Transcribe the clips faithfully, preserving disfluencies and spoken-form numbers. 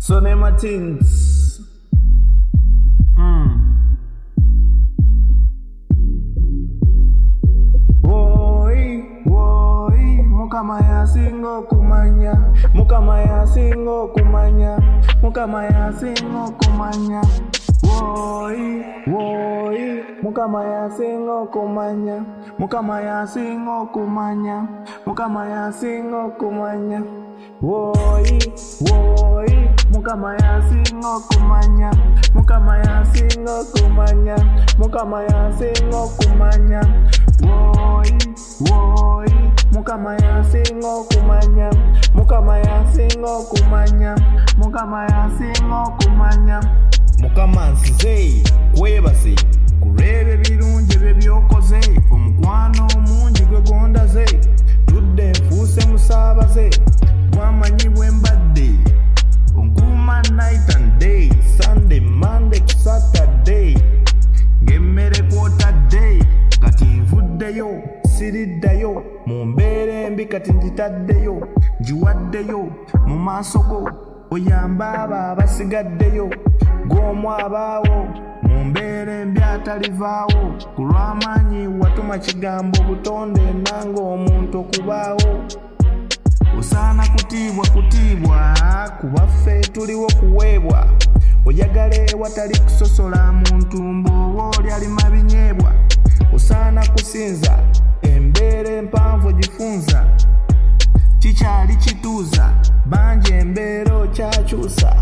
Sonny Martins. Mm. Woi, woi, mukama ya singo kumanya, mukama ya singo kumanya, mukama ya singo kumanya. Woi, woi, mukama ya singo kumanya, mukama ya singo kumanya, mukama ya singo kumanya. Woi, woi, mukama ya singo kumanya, mukama ya singo kumanya, mukama ya singo kumanya. Woi, woi, mukama ya singo kumanya, mukama ya singo kumanya, mukama ya singo kumanya. Mukama nsize kwebase kurebe birungi bye byokoze, omukwano omungi gwe gondaze, tudde nfuuse musaabaze, bwamanyi bwe mbadde onkuma night and day, Sunday, Monday to Saturday, ng'emmere kwotadde, kati nvuddeyo siriddayo, mu mbeera embi kati ngitaddeyo, ngiwaddeyo mu maaso go, oyamba abo abasigaddeyo, gw'omu abaawo mu mbeera embi atalivaawo, ku lw'amaanyi watuma kigambo butonde nange omuntu okubaawo. Osaana kutiibwa kutiibwa, kuba ffe tuliwo kuweebwa, oyagala ewatali kusosola muntu mb'oba oli alima binyeebwa. Osaana kusinza embeera empanvu gifunza, kikyali kituuza, bangi embeera okyakyusa.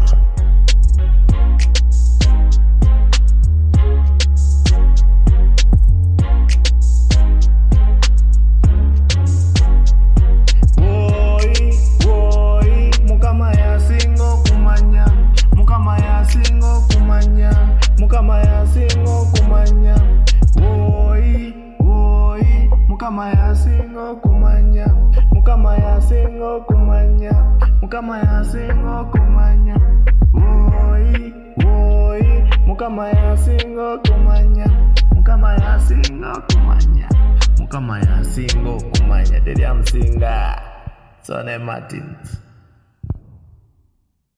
Mukama ya singo kumanya, woi, woi, mukama ya singo kumanya, mukama ya singo kumanya, mukama ya singo kumanya. Woi, woi, mukama ya singo kumanya, mukama ya singo kumanya, mukama ya singo kumanya. Teri amusinga Sonny Martins.